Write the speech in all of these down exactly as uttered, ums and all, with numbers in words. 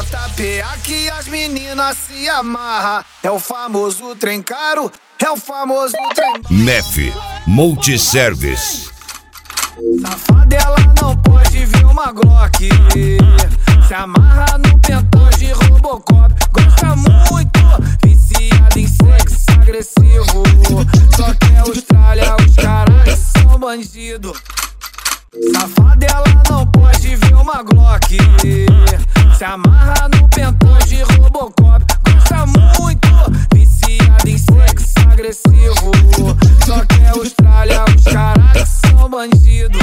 J P, aqui as meninas se amarram. É o famoso trem caro, é o famoso trem. Nef Multiservice. Safada, ela não pode ver uma Glock. Se amarra no pentão de Robocop. Gosta muito, viciada em sexo agressivo. Só quer Austrália, os caras são bandido. Safada, ela não pode ver uma Glock. Se amarra no pentão de Robocop. Gosta muito, viciada em sexo agressivo. Só quer Austrália, os caras são bandido.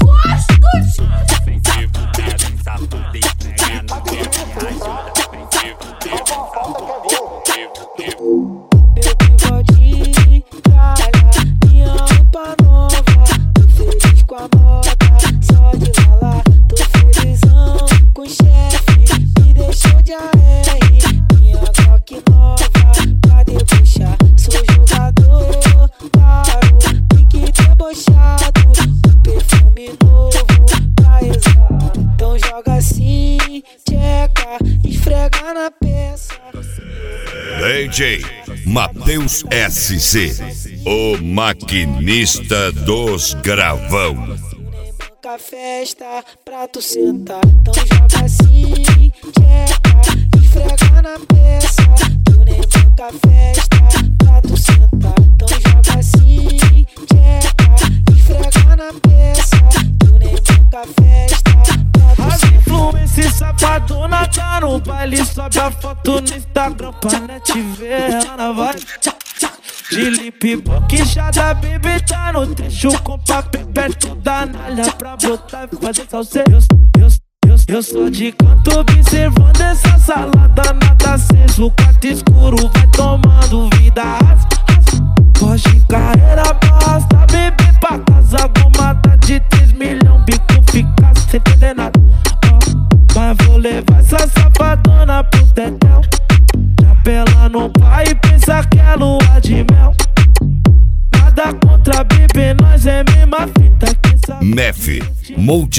D J Matheus S C, o maquinista dos gravão. Banca festa pra tu sentar, então joga assim, tcheca, esfrega na peça. Tu nem banca festa pra tu sentar, então joga assim, tcheca, esfrega na peça. Tu nem banca festa pra tu as sentar. Influência safadona tá no baile, sobe a foto no Instagram pra net ver. Ela vai de lip boquinchada, baby tá no trecho com papel perto da nalha pra botar e fazer salseiro. Eu, eu, eu, eu sou de canto observando essa salada, nada aceso. O quarto escuro vai tomando vida. Foge carreira, basta beber pra casa. Gomada de três milhões, bico fica sem entender nada. Mas vou levar essa safadona pro tetel. Chapela no pai e pensa que é lua de mel. Nada contra bebê, nós é mesma fita que sabe. Nef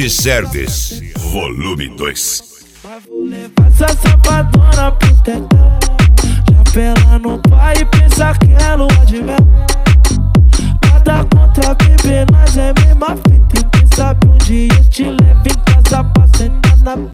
Multiservice Volume dois. Mas vou levar essa safadona pro tetel.